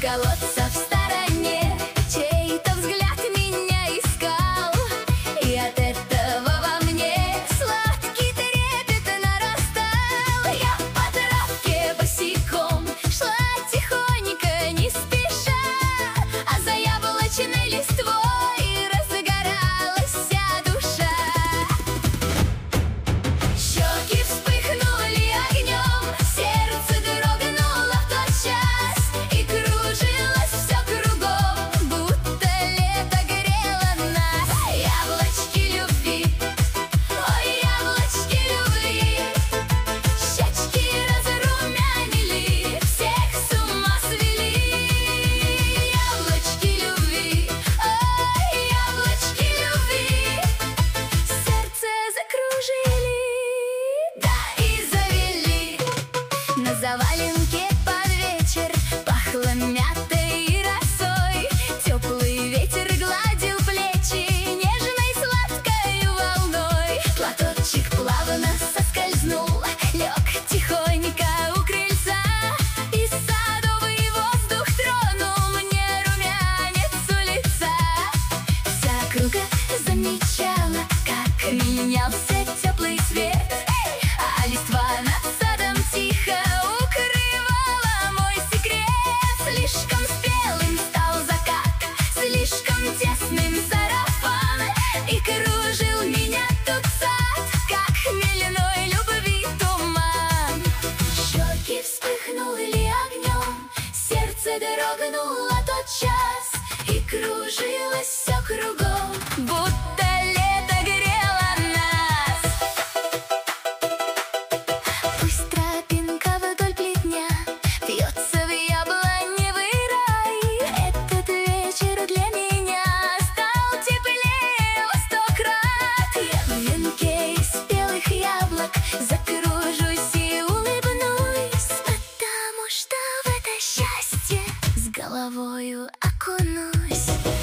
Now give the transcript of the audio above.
колодца в стороне чей-то взгляд меня искал, и от этого во мне сладкий трепет нарастал. Я по травке босиком шла тихонько, не спеша, а за яблочной листвой разгоралась вся душа. Щеки вспыхнули огнем, сердце дрогнуло в тот час, и кружилось все кругом, будто лето грело нас. Яблочки любви, ой, яблочки любви, щечки разрумянили, всех с ума свели. Яблочки любви, ой, яблочки любви, сердце закружили, да и завели. На заваленке под вечер пахло мятой и росой, теплый ветер гладил плечи нежной сладкой волной. Платочек плавно соскользнул, лег тихонько у крыльца, и садовый воздух тронул мне румянец у лица. Вся округа замечала, как менялся теплый свет, а листва над садом тихо укрывала мой секрет. Слишком спелым стал закат, слишком тесным сарафан, и кружил меня тут сад, как хмельной любви туман. Щеки вспыхнули огнем, сердце дрогнуло тотчас, и кружилось все кругом, будто лето грело нас. Пусть тропинка вдоль плетня вьется в яблоневый рай, этот вечер для меня стал теплее во 100 крат. Я в венке из спелых яблок закружусь и улыбнусь, потому что в это счастье с головою окунусь.